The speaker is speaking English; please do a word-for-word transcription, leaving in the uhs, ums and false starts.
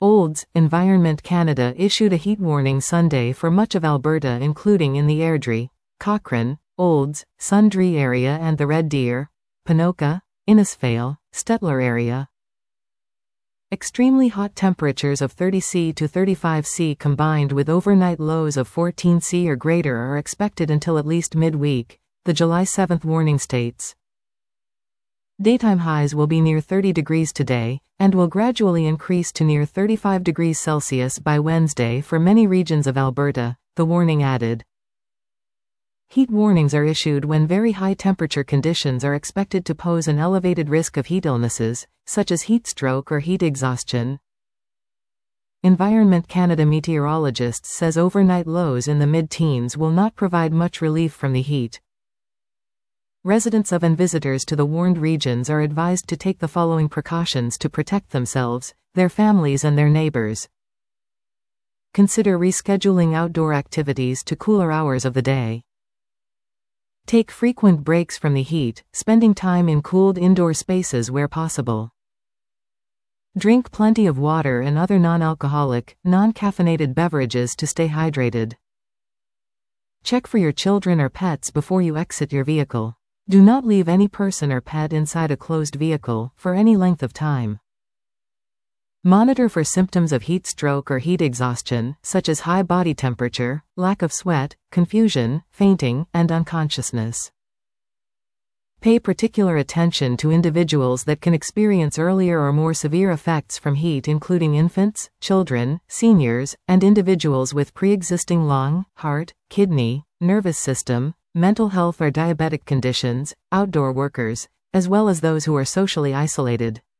Olds, Environment Canada issued a heat warning Sunday for much of Alberta, including in the Airdrie, Cochrane, Olds, Sundre area and the Red Deer, Ponoka, Innisfail, Stettler area. Extremely hot temperatures of thirty Celsius to thirty-five Celsius combined with overnight lows of fourteen Celsius or greater are expected until at least midweek, the July seventh warning states. Daytime highs will be near thirty degrees today, and will gradually increase to near thirty-five degrees Celsius by Wednesday for many regions of Alberta, the warning added. Heat warnings are issued when very high temperature conditions are expected to pose an elevated risk of heat illnesses, such as heat stroke or heat exhaustion. Environment Canada meteorologists says overnight lows in the mid-teens will not provide much relief from the heat. Residents of and visitors to the warned regions are advised to take the following precautions to protect themselves, their families and their neighbors. Consider rescheduling outdoor activities to cooler hours of the day. Take frequent breaks from the heat, spending time in cooled indoor spaces where possible. Drink plenty of water and other non-alcoholic, non-caffeinated beverages to stay hydrated. Check for your children or pets before you exit your vehicle. Do not leave any person or pet inside a closed vehicle for any length of time. Monitor for symptoms of heat stroke or heat exhaustion, such as high body temperature, lack of sweat, confusion, fainting, and unconsciousness. Pay particular attention to individuals that can experience earlier or more severe effects from heat, including infants, children, seniors, and individuals with pre-existing lung, heart, kidney, nervous system, mental health or diabetic conditions, outdoor workers, as well as those who are socially isolated.